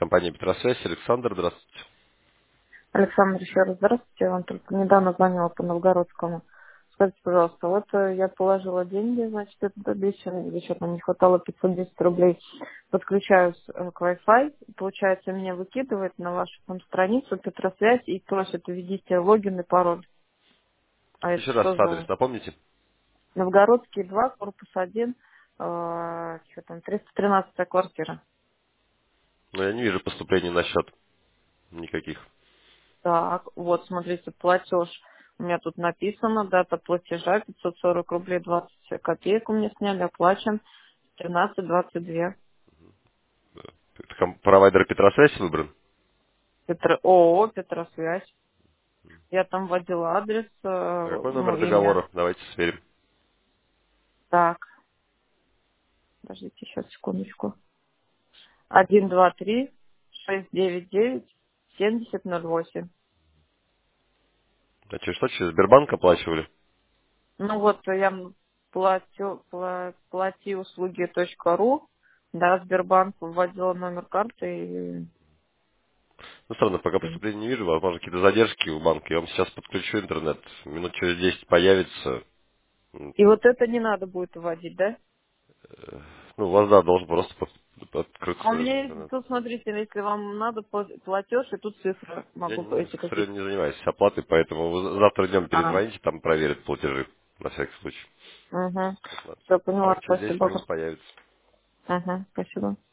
Компания Петросвязь. Александр, здравствуйте. Александр, еще раз здравствуйте. Я вам только недавно звонила по Новгородскому. Скажите, пожалуйста, вот я положила деньги, значит, этот обещанный, или что-то не хватало 510 рублей. Подключаюсь к Wi-Fi. Получается, меня выкидывает на вашу там страницу Петросвязь и просит введите логин и пароль. А это Еще раз что адрес за... напомните. Новгородский 2, корпус 1, что там, 313 квартира. Но я не вижу поступлений на счет никаких. Так, вот, смотрите, платеж. У меня тут написано, дата платежа 540 рублей 20 копеек у меня сняли, оплачен 13,22. Это провайдер Петросвязь выбран? ООО «Петросвязь». Я там вводила адрес, А какой ну, номер имя. договора? Давайте сверим. Так, подождите, сейчас, секундочку. 123-699-7008. Значит, что через Сбербанк оплачивали? Ну вот, я плати услуги.ру, да, Сбербанк вводила номер карты Ну, странно, пока и поступления не вижу. Возможно, какие-то задержки у банка. Я вам сейчас подключу интернет. Минут через 10 появится. И вот это не надо будет вводить, да? Ну, у вас, да, должен просто А у открыться меня есть, интернет. тут, смотрите, если вам надо платеж, и тут цифры Я, могу к эти какие-то. сожалению, не занимаюсь оплатой, поэтому вы завтра днем А, перезвоните, там проверят платежи, на всякий случай. угу. Вот, Все, а поняла, через 10 спасибо. минут появится. Угу, спасибо.